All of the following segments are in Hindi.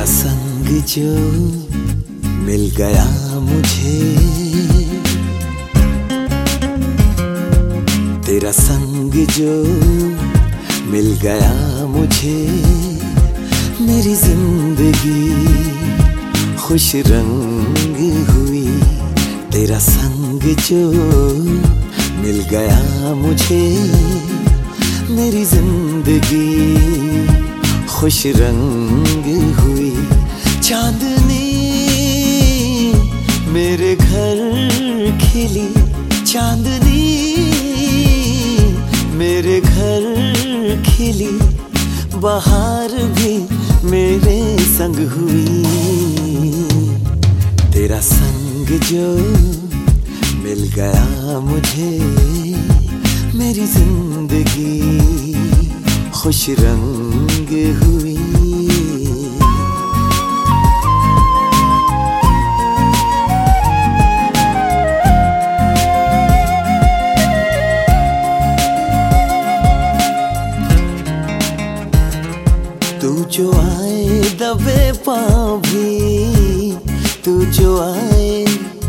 तेरा संग जो मिल गया मुझे, तेरा संग जो मिल गया मुझे, मेरी जिंदगी खुश रंग हुई। तेरा संग जो मिल गया मुझे, मेरी जिंदगी खुश रंग हुई। चांदनी मेरे घर खिली, चांदनी मेरे घर खिली, बहार भी मेरे संग हुई। तेरा संग जो मिल गया मुझे, मेरी जिंदगी खुश रंग हुई। तू जो आए दबे पाँव भी, तू जो आए,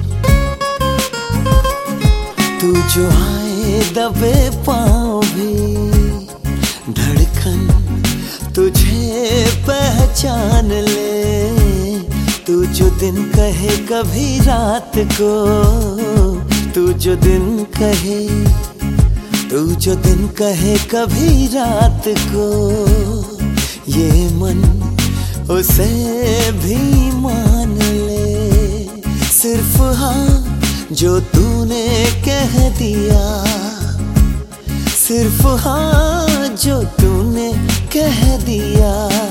तू जो आए दबे पाँव भी, धड़कन तुझे पहचान ले। तू जो दिन कहे कभी रात को, तू जो दिन कहे, तू जो दिन कहे कभी रात को, ये मन उसे भी मान ले। सिर्फ हाँ जो तूने कह दिया, सिर्फ हाँ जो तूने कह दिया,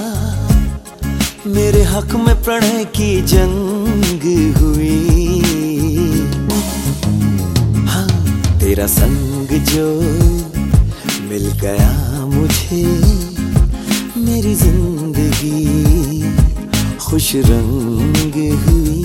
मेरे हक में प्रणय की जंग हुई। हाँ तेरा संग जो मिल गया मुझे, मेरी जिंदगी खुश रंग हुई।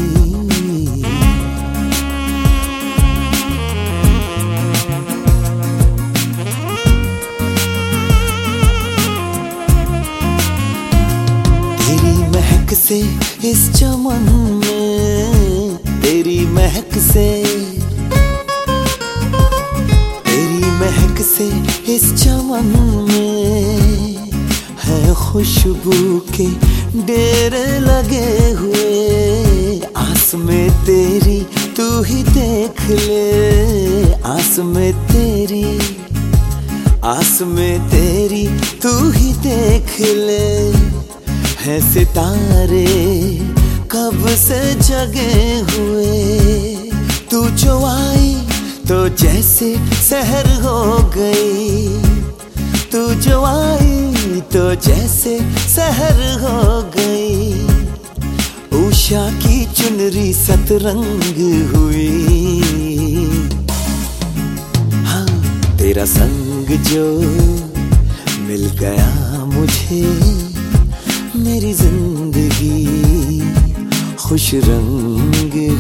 तेरी महक से इस चमन में, तेरी महक से, तेरी महक से इस चमन में है खुशबू के डेरे लगे हुए। आस में तेरी तू ही देख ले, आस में तेरी, आस में तेरी तू ही देख ले। है सितारे कब से जगे हुए, तू जो आई तो जैसे सहर हो गई, तू जो आई तो जैसे सहर हो गई। उषा की चुनरी सतरंग हुई। हाँ तेरा संग जो मिल गया मुझे, मेरी जिंदगी खुश रंग